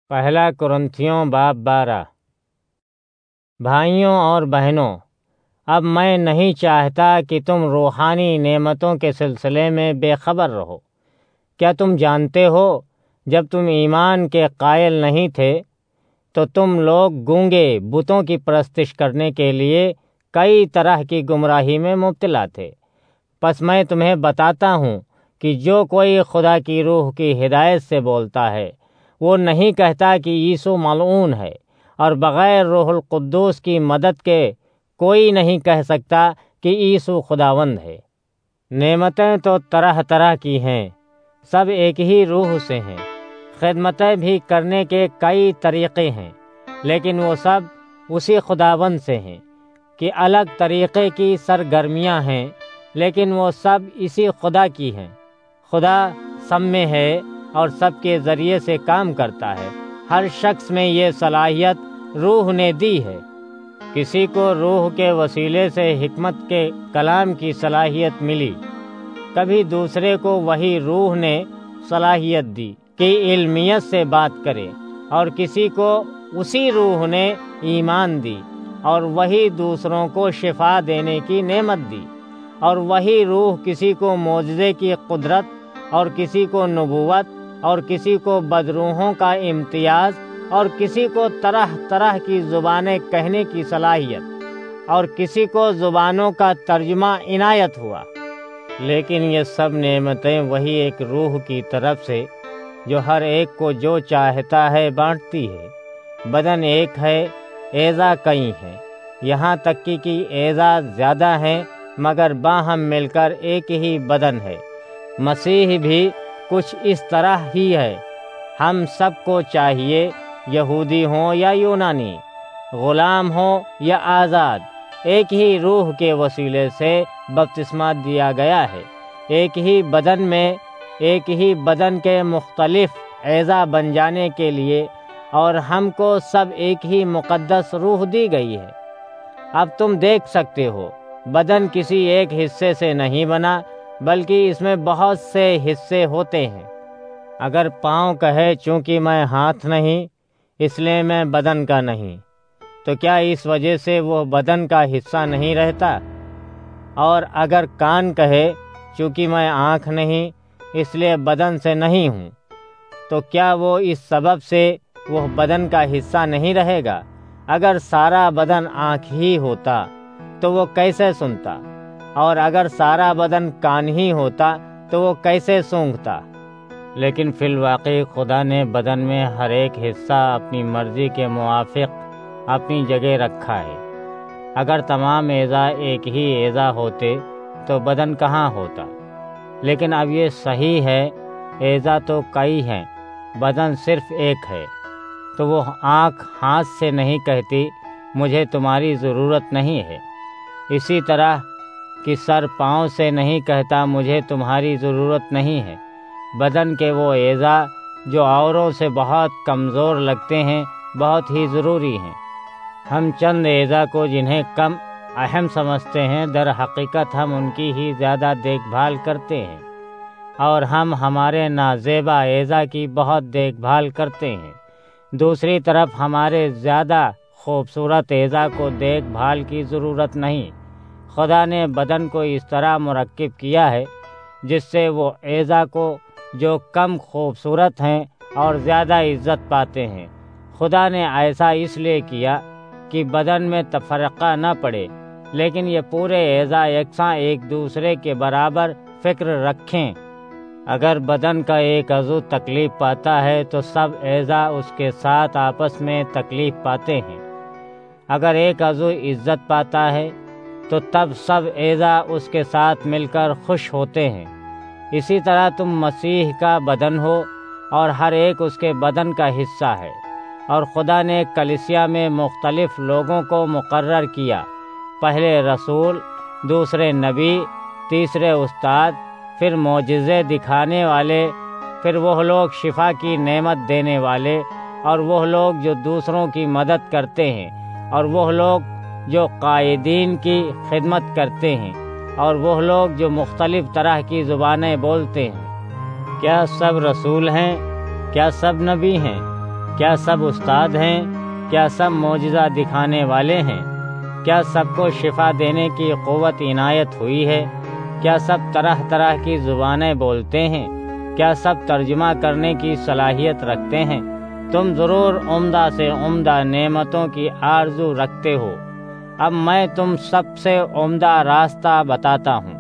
پہلا کرنتھیوں باب 12۔ بھائیوں اور بہنوں، اب میں نہیں چاہتا کہ تم روحانی نعمتوں کے سلسلے میں بے خبر رہو۔ کیا تم جانتے ہو جب تم ایمان کے قائل نہیں تھے تو تم لوگ گونگے بتوں کی پرستش کرنے کے لیے کئی طرح کی گمراہی میں مبتلا تھے۔ پس میں تمہیں بتاتا ہوں کہ جو کوئی خدا کی روح کی ہدایت سے بولتا ہے وہ نہیں کہتا کہ یسوع ملعون ہے، اور بغیر روح القدس کی مدد کے کوئی نہیں کہہ سکتا کہ یسوع خداوند ہے۔ نعمتیں تو طرح طرح کی ہیں، سب ایک ہی روح سے ہیں۔ خدمتیں بھی کرنے کے کئی طریقے ہیں، لیکن وہ سب اسی خداوند سے ہیں۔ کہ الگ طریقے کی سرگرمیاں ہیں، لیکن وہ سب اسی خدا کی ہیں۔ خدا سب میں ہے اور سب کے ذریعے سے کام کرتا ہے۔ ہر شخص میں یہ صلاحیت روح نے دی ہے۔ کسی کو روح کے وسیلے سے حکمت کے کلام کی صلاحیت ملی، کبھی دوسرے کو وہی روح نے صلاحیت دی کہ علمیت سے بات کرے، اور کسی کو اسی روح نے ایمان دی، اور وہی دوسروں کو شفا دینے کی نعمت دی، اور وہی روح کسی کو معجزے کی قدرت، اور کسی کو نبوت، اور کسی کو بدروحوں کا امتیاز، اور کسی کو طرح طرح کی زبانیں کہنے کی صلاحیت، اور کسی کو زبانوں کا ترجمہ عنایت ہوا۔ لیکن یہ سب نعمتیں وہی ایک روح کی طرف سے جو ہر ایک کو جو چاہتا ہے بانٹتی ہے۔ بدن ایک ہے، اعضاء کئی ہیں، یہاں تک کہ اعضاء زیادہ ہیں، مگر باہم مل کر ایک ہی بدن ہے۔ مسیح بھی کچھ اس طرح ہی ہے۔ ہم سب کو چاہیے، یہودی ہوں یا یونانی، غلام ہوں یا آزاد، ایک ہی روح کے وسیلے سے بپتسمہ دیا گیا ہے۔ ایک ہی بدن میں ایک ہی بدن کے مختلف اعضاء بن جانے کے لیے، اور ہم کو سب ایک ہی مقدس روح دی گئی ہے۔ اب تم دیکھ سکتے ہو، بدن کسی ایک حصے سے نہیں بنا، بلکہ اس میں بہت سے حصے ہوتے ہیں۔ اگر پاؤں کہے چونکہ میں ہاتھ نہیں، اس لیے میں بدن کا نہیں، تو کیا اس وجہ سے وہ بدن کا حصہ نہیں رہتا؟ اور اگر کان کہے چونکہ میں آنکھ نہیں، اس لیے بدن سے نہیں ہوں، تو کیا وہ اس سبب سے وہ بدن کا حصہ نہیں رہے گا؟ اگر سارا بدن آنکھ ہی ہوتا تو وہ کیسے سنتا؟ اور اگر سارا بدن کان ہی ہوتا تو وہ کیسے سونگھتا؟ لیکن فی الواقع خدا نے بدن میں ہر ایک حصہ اپنی مرضی کے موافق اپنی جگہ رکھا ہے۔ اگر تمام اعضاء ایک ہی اعضاء ہوتے تو بدن کہاں ہوتا؟ لیکن اب یہ صحیح ہے، اعضاء تو کئی ہیں، بدن صرف ایک ہے۔ تو وہ آنکھ ہاتھ سے نہیں کہتی مجھے تمہاری ضرورت نہیں ہے، اسی طرح کہ سر پاؤں سے نہیں کہتا مجھے تمہاری ضرورت نہیں ہے۔ بدن کے وہ اعضاء جو اوروں سے بہت کمزور لگتے ہیں بہت ہی ضروری ہیں۔ ہم چند اعضاء کو جنہیں کم اہم سمجھتے ہیں، در حقیقت ہم ان کی ہی زیادہ دیکھ بھال کرتے ہیں، اور ہم ہمارے نازیبا اعضاء کی بہت دیکھ بھال کرتے ہیں۔ دوسری طرف ہمارے زیادہ خوبصورت اعضاء کو دیکھ بھال کی ضرورت نہیں۔ خدا نے بدن کو اس طرح مرکب کیا ہے جس سے وہ اعضاء کو جو کم خوبصورت ہیں اور زیادہ عزت پاتے ہیں۔ خدا نے ایسا اس لیے کیا کہ بدن میں تفرقہ نہ پڑے، لیکن یہ پورے اعضاء یکساں ایک دوسرے کے برابر فکر رکھیں۔ اگر بدن کا ایک عضو تکلیف پاتا ہے تو سب اعضاء اس کے ساتھ آپس میں تکلیف پاتے ہیں۔ اگر ایک عضو عزت پاتا ہے تو تب سب اعضاء اس کے ساتھ مل کر خوش ہوتے ہیں۔ اسی طرح تم مسیح کا بدن ہو، اور ہر ایک اس کے بدن کا حصہ ہے۔ اور خدا نے کلیسیا میں مختلف لوگوں کو مقرر کیا، پہلے رسول، دوسرے نبی، تیسرے استاد، پھر معجزے دکھانے والے، پھر وہ لوگ شفا کی نعمت دینے والے، اور وہ لوگ جو دوسروں کی مدد کرتے ہیں، اور وہ لوگ جو قائدین کی خدمت کرتے ہیں، اور وہ لوگ جو مختلف طرح کی زبانیں بولتے ہیں۔ کیا سب رسول ہیں؟ کیا سب نبی ہیں؟ کیا سب استاد ہیں؟ کیا سب معجزہ دکھانے والے ہیں؟ کیا سب کو شفا دینے کی قوت عنایت ہوئی ہے؟ کیا سب طرح طرح کی زبانیں بولتے ہیں؟ کیا سب ترجمہ کرنے کی صلاحیت رکھتے ہیں؟ تم ضرور عمدہ سے عمدہ نعمتوں کی آرزو رکھتے ہو۔ اب میں تم سب سے عمدہ راستہ بتاتا ہوں۔